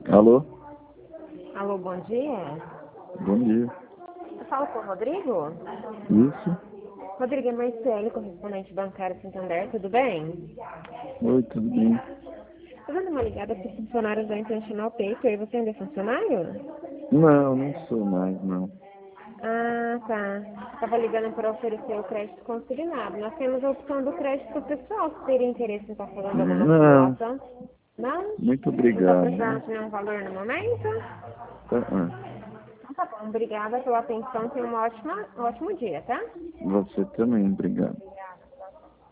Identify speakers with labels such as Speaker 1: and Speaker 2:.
Speaker 1: Alô?
Speaker 2: Alô, bom dia.
Speaker 1: Bom dia.
Speaker 2: Eu falo com o Rodrigo?
Speaker 1: Isso?
Speaker 2: Rodrigo é Marcelo, correspondente bancário Santander, tudo bem?
Speaker 1: Oi, tudo bem?
Speaker 2: Tô dando uma ligada para os funcionários da International Paper. E você ainda é funcionário?
Speaker 1: Não sou mais, não.
Speaker 2: Ah, tá. Tava ligando para oferecer o crédito consignado. Nós temos a opção do crédito pessoal. Se teria interesse em estar fazendo alguma
Speaker 1: Não,
Speaker 2: simulação? Não?
Speaker 1: muito
Speaker 2: Não está
Speaker 1: obrigado,
Speaker 2: precisando
Speaker 1: viu?
Speaker 2: de nenhum valor no momento?
Speaker 1: Ah.
Speaker 2: Então tá bom. Obrigada pela atenção. Tenha um ótimo dia, tá?
Speaker 1: Você também, obrigado.